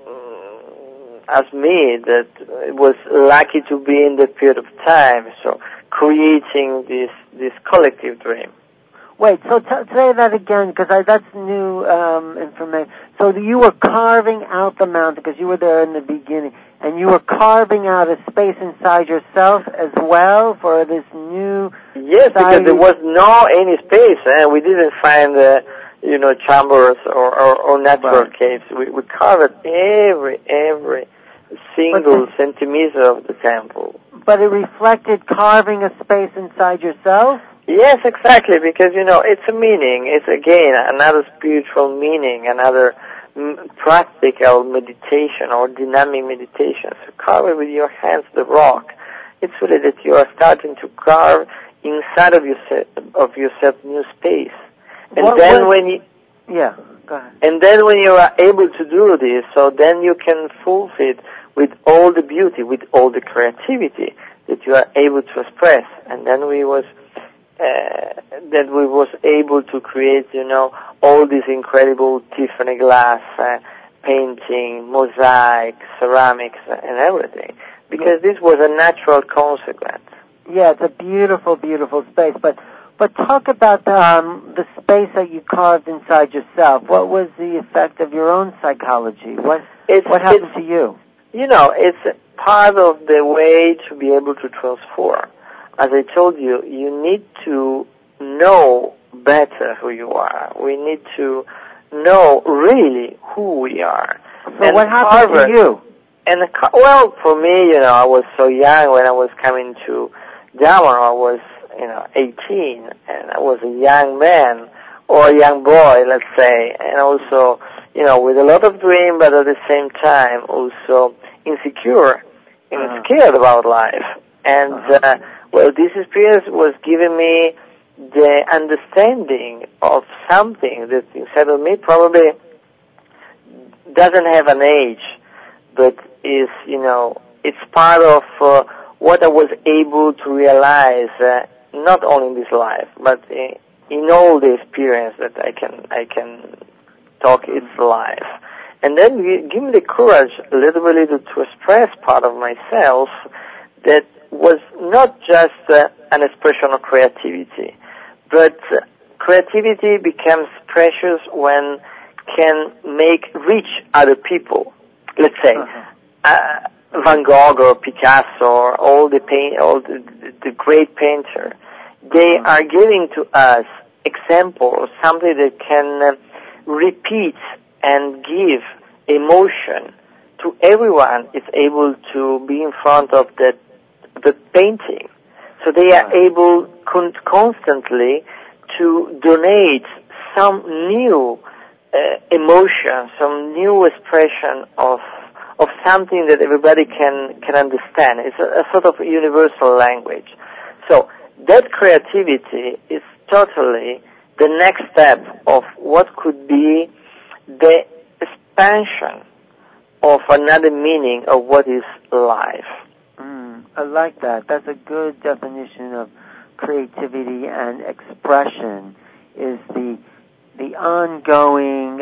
as me that was lucky to be in that period of time. So creating this collective dream.
Wait, so say that again, because that's new information. So you were carving out the mountain, because you were there in the beginning, and you were carving out a space inside yourself as well for this new...
Yes, because there was no any space. We didn't find, chambers or natural caves. We carved every single centimeter of the temple.
But it reflected carving a space inside yourself?
Yes, exactly, because, it's a meaning. It's, again, another spiritual meaning, another practical meditation or dynamic meditation. So carve with your hands the rock. It's really that you are starting to carve inside of yourself new space. And
Yeah, go ahead.
And then when you are able to do this, so then you can fulfill it with all the beauty, with all the creativity that you are able to express. And then we was able to create, all these incredible Tiffany glass, painting, mosaic, ceramics, and everything. Because this was a natural consequence.
Yeah, it's a beautiful, beautiful space. But talk about the space that you carved inside yourself. What was the effect of your own psychology? What happened to you?
It's part of the way to be able to transform. As I told you, you need to know better who you are. We need to know really who we are.
So what happened to you?
Well, for me, I was so young when I was coming to Diamond. I was, 18, and I was a young man, or a young boy, let's say, and also, with a lot of dream, but at the same time, also insecure and scared about life. And, this experience was giving me the understanding of something that inside of me probably doesn't have an age, but is, it's part of what I was able to realize, not only in this life, but in all the experience that I can talk its life. And then give me the courage a little bit to express part of myself that was not just an expression of creativity, but creativity becomes precious when can make reach other people. Let's say Van Gogh or Picasso or all the great painter, they are giving to us example of something that can repeat and give emotion to everyone is able to be in front of the painting. So they are able constantly to donate some new emotion, some new expression of something that everybody can understand. It's a sort of universal language. So that creativity is totally the next step of what could be the expansion of another meaning of what is life.
I like that. That's a good definition of creativity and expression, is the ongoing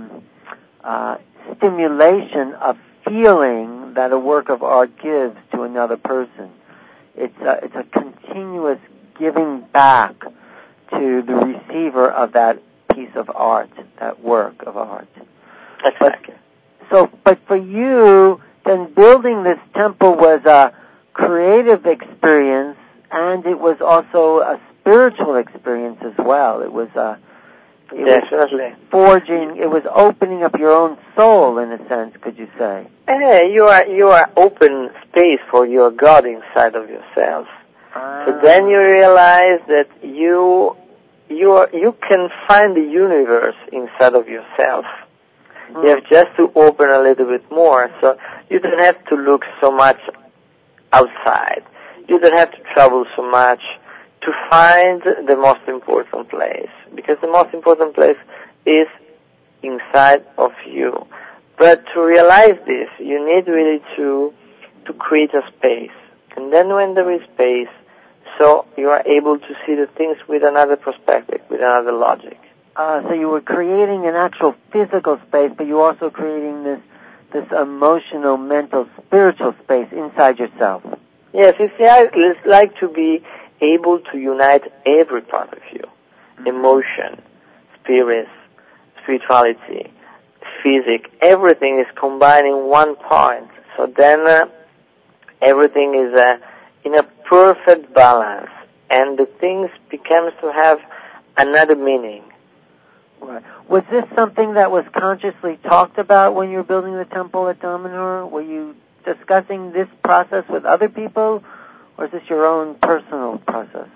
stimulation of feeling that a work of art gives to another person. It's a continuous giving back to the receiver of that piece of art, that work of art.
Exactly.
But for you, then building this temple was a creative experience, and it was also a spiritual experience as well. It was
definitely
forging. It was opening up your own soul, in a sense. Could you say?
You are open space for your God inside of yourself. So then you realize that you can find the universe inside of yourself. You have just to open a little bit more. So you don't have to look so much outside. You don't have to travel so much to find the most important place, because the most important place is inside of you. But to realize this, you need really to create a space. And then when there is space, so you are able to see the things with another perspective, with another logic.
So you were creating an actual physical space, but you're also creating this emotional, mental, spiritual space inside yourself.
Yes, it's like to be able to unite every part of you. Emotion, spirit, spirituality, physics, everything is combined in one point. So then everything is in a perfect balance, and the things becomes to have another meaning.
Right. Was this something that was consciously talked about when you were building the temple at Damanhur? Were you discussing this process with other people, or is this your own personal process?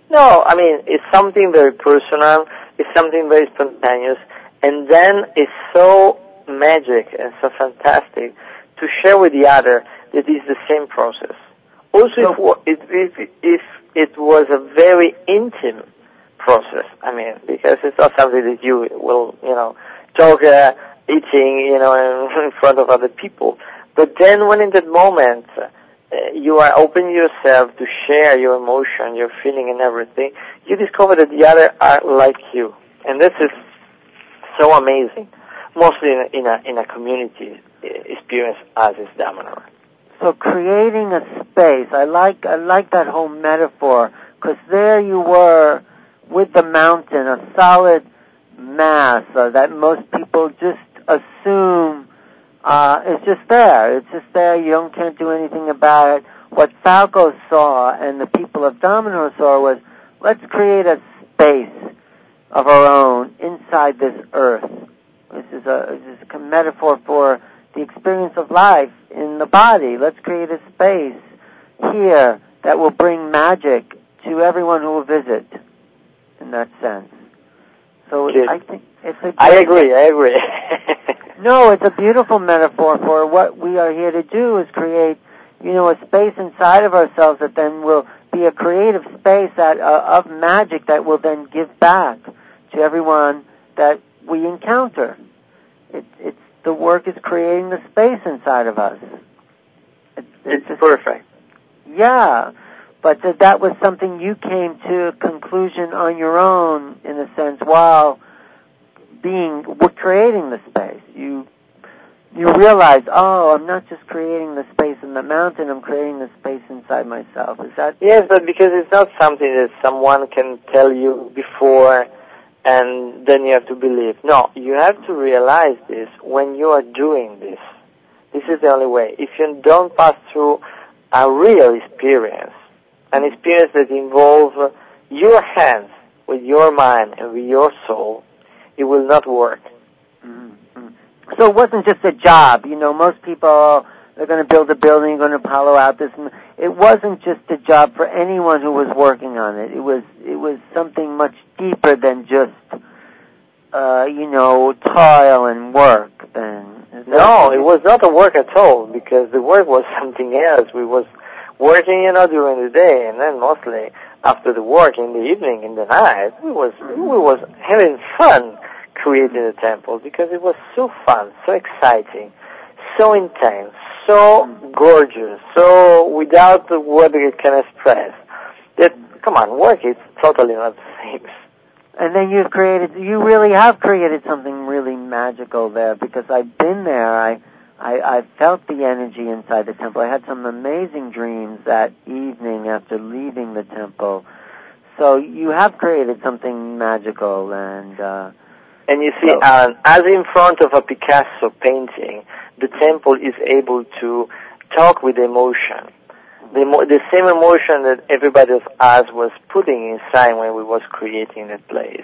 No, I mean, it's something very personal, it's something very spontaneous, and then it's so magic and so fantastic to share with the other that it's the same process. Also, if it was a very intimate process, I mean, because it's not something that you will, talk eating, in front of other people. But then when in that moment, you are opening yourself to share your emotion, your feeling and everything, you discover that the other are like you. And this is so amazing, mostly in a community experience as is Damanhur.
So creating a space, I like that whole metaphor, because there you were with the mountain, a solid mass that most people just assume it's just there. It's just there. You can't do anything about it. What Falco saw and the people of Damanhur saw was, let's create a space of our own inside this earth. This is a metaphor for the experience of life in the body. Let's create a space here that will bring magic to everyone who will visit, in that sense. So
Good.
I think it's a...
I agree.
No, it's a beautiful metaphor for what we are here to do, is create, a space inside of ourselves that then will be a creative space of magic that will then give back to everyone that we encounter. It's the work is creating the space inside of us.
It's perfect.
Yeah, but that was something you came to a conclusion on your own, in a sense, while we're creating the space. You realize, I'm not just creating the space in the mountain, I'm creating the space inside myself. Is that...
Yes, but because it's not something that someone can tell you before and then you have to believe. No, you have to realize this when you are doing this. This is the only way. If you don't pass through a real experience, an experience that involves your hands with your mind and with your soul, it will not work.
Mm-hmm. So it wasn't just a job. Most people, they're going to build a building, going to hollow out this. It wasn't just a job for anyone who was working on it. It was something much deeper than just, toil and work.
No, it was not a work at all, because the work was something else. We was working, during the day, and then mostly after the work in the evening, in the night, we was having fun creating the temple, because it was so fun, so exciting, so intense, so gorgeous, so without the word that it can express. That, come on, work is totally not the same.
And then you really have created something really magical there, because I've been there. I felt the energy inside the temple. I had some amazing dreams that evening after leaving the temple. So you have created something magical, and
you see, as in front of a Picasso painting, the temple is able to talk with emotion. The same emotion that everybody of us was putting inside when we was creating that place.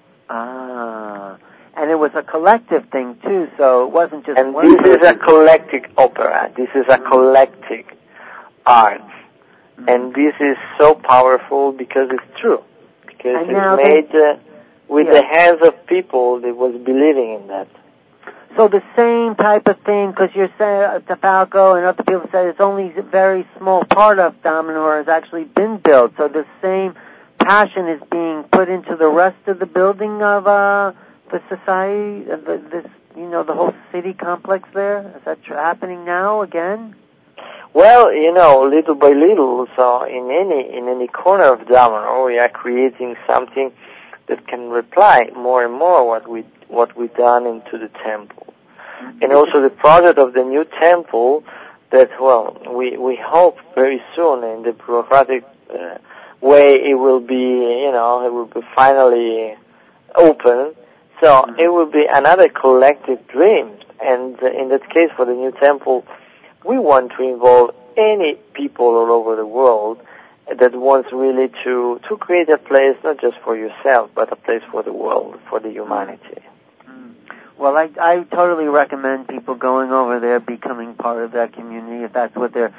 And it was a collective thing too, so it wasn't just
and
one
this
person.
Is a collective opera. This is a collective art. Mm-hmm. And this is so powerful because it's true. Because it's made with the hands of people that was believing in that.
So the same type of thing, because you're saying, Falco and other people said it's only a very small part of Damanhur has actually been built. So the same passion is being put into the rest of the building of the society, the whole city complex there. Is that happening now again?
Well, little by little. So in any corner of Damanhur, we are creating something that can reply more and more what we done into the temple. And also the project of the new temple that, we hope very soon in the bureaucratic way it will be, it will be finally open. So it will be another collective dream. And in that case, for the new temple, we want to involve any people all over the world that wants really to create a place not just for yourself, but a place for the world, for the humanity.
Well, I totally recommend people going over there, becoming part of that community, if that's what they're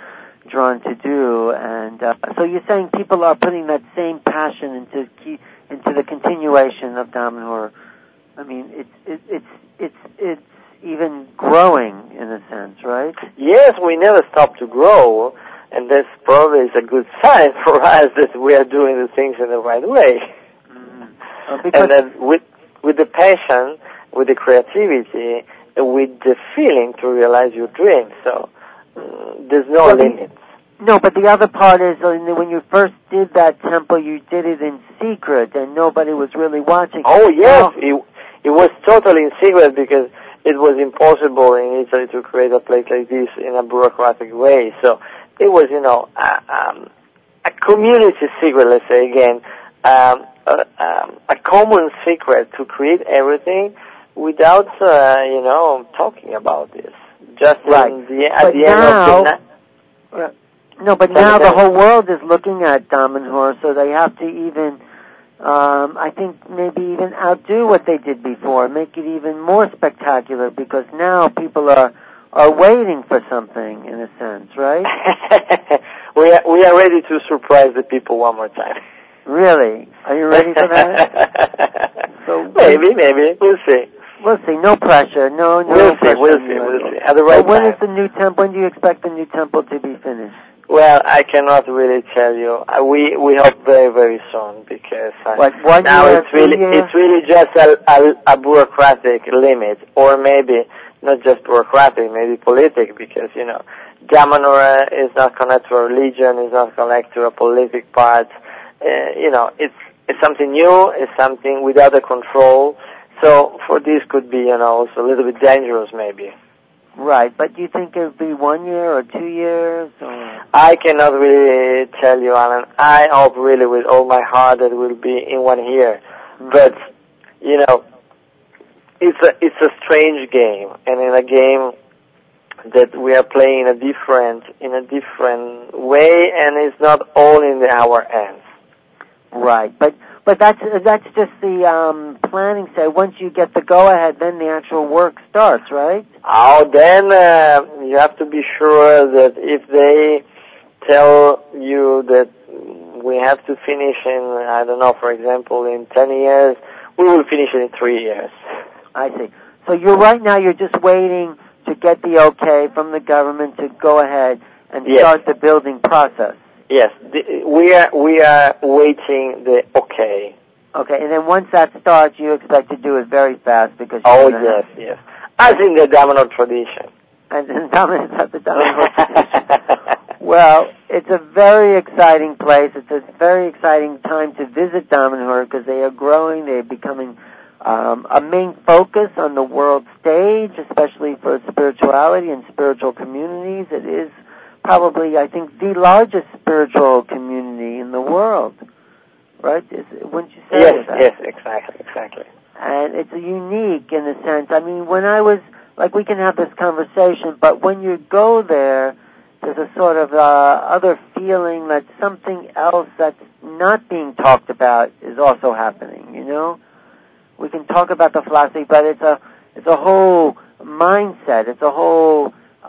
drawn to do. And so you're saying people are putting that same passion into the continuation of Damanhur. I mean, it's even growing in a sense, right?
Yes, we never stop to grow, and that's probably a good sign for us that we are doing the things in the right way. And then with the passion, with the creativity, with the feeling to realize your dream. So there's no limits.
No, but the other part is when you first did that temple, you did it in secret, and nobody was really watching.
Oh yes, it was totally in secret because it was impossible in Italy to create a place like this in a bureaucratic way. So it was, a community secret, let's say again, a common secret to create everything without, talking about this. Just
right.
at the end of the night.
No, but now the whole world is looking at Damanhur, so they have to even, I think, maybe even outdo what they did before, make it even more spectacular, because now people are waiting for something, in a sense, right?
We are ready to surprise the people one more time.
Really? Are you ready for that?
So maybe. We'll see.
We'll see. No pressure. No pressure.
We'll see. At the right time.
When is the new temple? When do you expect the new temple to be finished?
Well, I cannot really tell you. We hope very, very soon, because now it's really just a bureaucratic limit, or maybe not just bureaucratic, maybe politic, because Damanhur is not connected to a religion, is not connected to a political part. It's something new, it's something without a control. So for this could be, also a little bit dangerous, maybe.
Right, but do you think it would be 1 year or 2 years? Or?
I cannot really tell you, Alan. I hope really with all my heart that it will be in 1 year. Mm-hmm. But, it's a strange game, and in a game that we are playing in a different way, and it's not all in our hands. Right,
but that's just the planning side. Once you get the go-ahead, then the actual work starts, right?
Oh, then you have to be sure that if they tell you that we have to finish in, I don't know, for example, in 10 years, we will finish it in 3 years.
I see. So you're just waiting to get the okay from the government to go ahead and start the building process.
Yes, we are waiting the okay.
Okay, and then once that starts, you expect to do it very fast because.
Yes. As in the Damanhur tradition.
And in the Damanhur tradition. Well, it's a very exciting place. It's a very exciting time to visit Damanhur because they are growing. They are becoming a main focus on the world stage, especially for spirituality and spiritual communities. It is probably, I think, the largest spiritual community in the world, right? Wouldn't you say that?
Yes, exactly.
And it's unique in a sense. I mean, when I was, we can have this conversation, but when you go there, there's a sort of other feeling that something else that's not being talked about is also happening, We can talk about the philosophy, but it's a whole mindset. It's a whole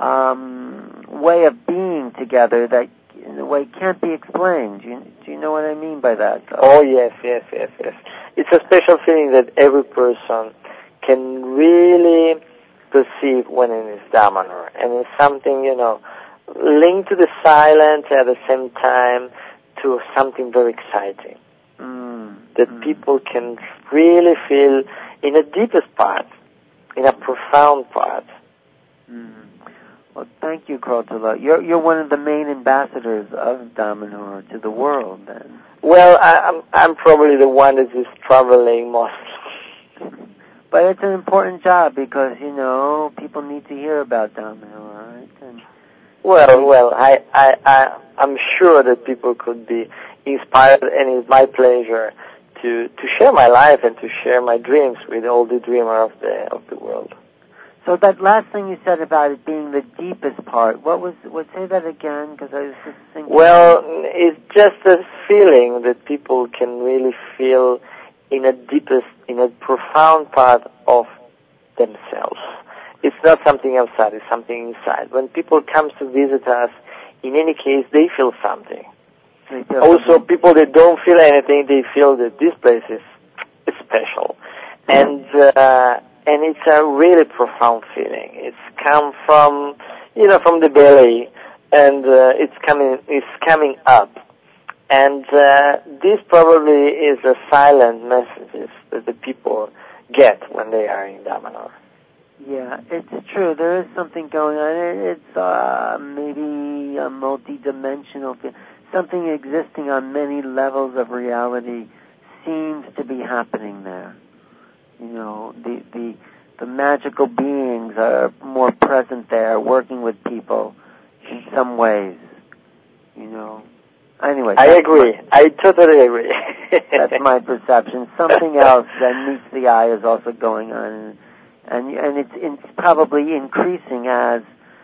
way of being together that in a way can't be explained. Do you know what I mean by that? So.
Oh, yes. It's a special feeling that every person can really perceive when it is Damanhur. And it's something, linked to the silence at the same time to something very exciting. That people can really feel in the deepest part, in a profound part.
Well, thank you, Krotila. You're one of the main ambassadors of Damanhur to the world, then.
Well, I'm probably the one that is traveling most.
But it's an important job because people need to hear about Damanhur, right?
Well, I'm sure that people could be inspired, and it's my pleasure to share my life and to share my dreams with all the dreamers of the world.
So that last thing you said about it being the deepest part, say that again, because I was just thinking.
Well, it's just a feeling that people can really feel in a profound part of themselves. It's not something outside, it's something inside. When people come to visit us in any case, they feel something.
Also,
people that don't feel anything, they feel that this place is special. And it's a really profound feeling. It's come from, from the belly, and it's coming up. And this probably is a silent messages that the people get when they are in Damanhur.
Yeah, it's true. There is something going on. It's maybe a multi-dimensional thing. Something existing on many levels of reality seems to be happening there. The magical beings are more present there, working with people in some ways. Anyway,
I agree. I totally agree.
That's my perception. Something else that meets the eye is also going on, and it's probably increasing as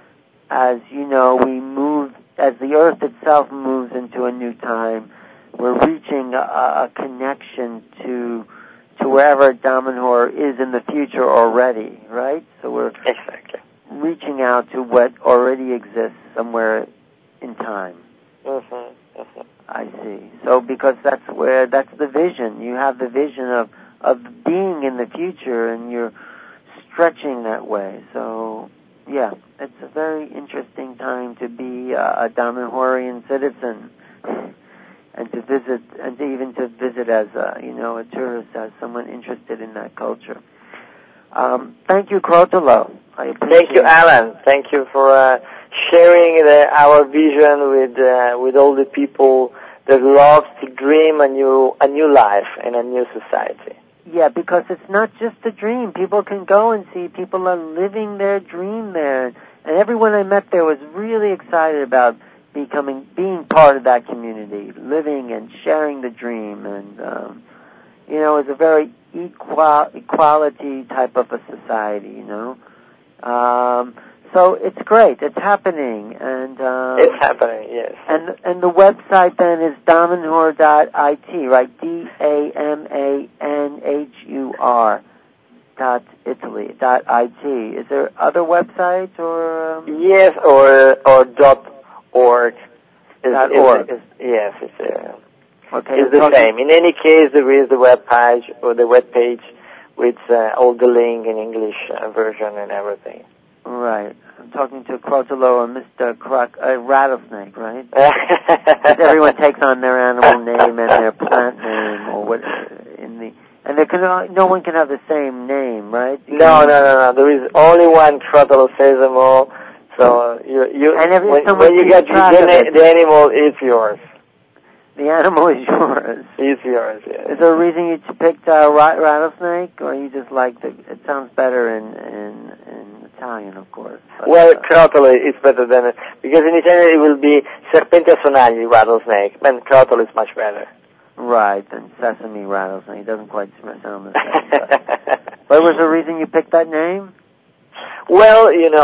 we move, as the Earth itself moves into a new time. We're reaching a connection to wherever Damanhur is in the future already, right? So we're
exactly
reaching out to what already exists somewhere in time.
Mm-hmm.
I see. So because that's the vision. You have the vision of being in the future, and you're stretching that way. So, yeah, it's a very interesting time to be a Damanhurian citizen, and to visit, and even to visit as a tourist, as someone interested in that culture. Thank you, Crotolo. I appreciate.
Thank you, Alan. Thank you for sharing our vision with all the people that love to dream a new life and a new society.
Yeah, because it's not just a dream. People can go and see. People are living their dream there, and everyone I met there was really excited about being part of that community, living and sharing the dream, and it's a very equality type of a society, So it's great. It's happening, and
it's happening. Yes.
And the website then is damanhur.it, right? DAMANHUR.Italy.it. Is there other websites or?
Yes, or .org.
.org.
Yes, it's
okay.
It's the same. In any case, there is the web page or the web page with all the link in English version and everything.
Right. I'm talking to Crotolo and Mr. Rattlesnake, right? Because everyone takes on their animal name and their plant name, or what and no one can have the same name, right?
No. There is only one Crotolo Sesamo. So when you get the animal, it's yours.
The animal is yours.
It's yours, yes.
Is there a reason you picked Rattlesnake, or you just liked it? It sounds better in Italian, of course.
Well, Crotolo is better than because in Italian it will be Serpente a sonagli, rattlesnake, and Crotolo is much better.
Right, and Sesame Rattlesnake. It doesn't quite sound the same. But was there a reason you picked that name?
Well,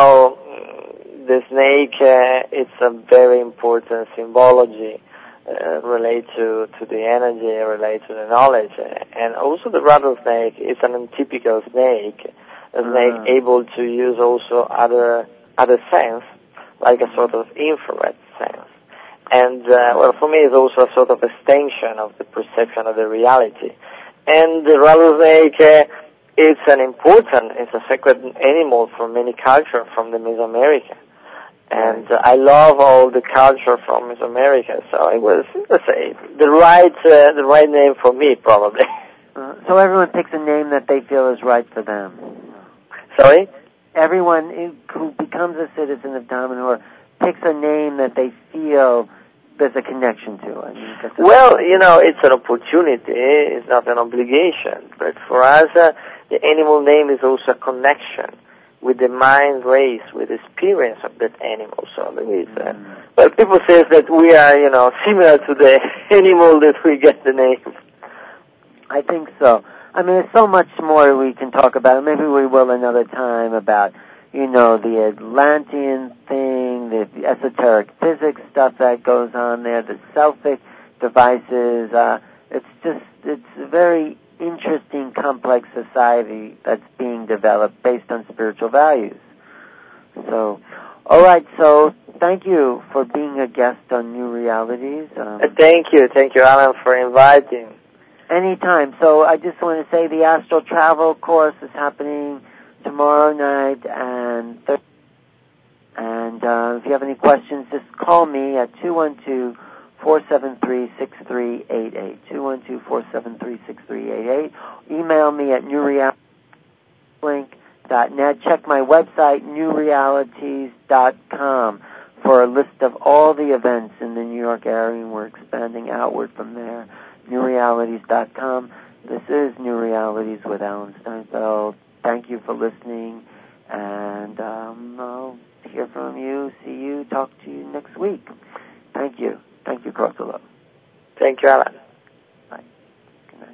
the snake, it's a very important symbology. Relate to the energy, relate to the knowledge, and also the rattlesnake is an untypical snake, a snake able to use also other sense, like a sort of infrared sense. And for me, it's also a sort of extension of the perception of the reality. And the rattlesnake, it's a sacred animal for many cultures from the Mesoamerica. And I love all the culture from Mesoamerica, so it was, let's say, the right name for me, probably.
So everyone picks a name that they feel is right for them.
Sorry?
Everyone who becomes a citizen of Damanhur picks a name that they feel there's a connection to.
Well, it's an opportunity. It's not an obligation. But for us, the animal name is also a connection with the mind race, with the experience of that animal. So well, people say that we are, similar to the animal that we get the name.
I think so. I mean, there's so much more we can talk about. Maybe we will another time about, the Atlantean thing, the esoteric physics stuff that goes on there, the selfic devices. It's a very interesting, complex society that's being developed based on spiritual values. So, all right. So, thank you for being a guest on New Realities.
Thank you, Alan, for inviting.
Anytime. So I just want to say the Astral Travel course is happening tomorrow night and Thursday. And if you have any questions, just call me at 212-473-6388. 212-473-6388. Email me at newrealities.net. Check my website, newrealities.com, for a list of all the events in the New York area, and we're expanding outward from there. newrealities.com. This is New Realities with Alan Steinfeld. Thank you for listening, and I'll hear from you, see you, talk to you next week. Thank you. Thank you, Cross the Love.
Thank you, Alan.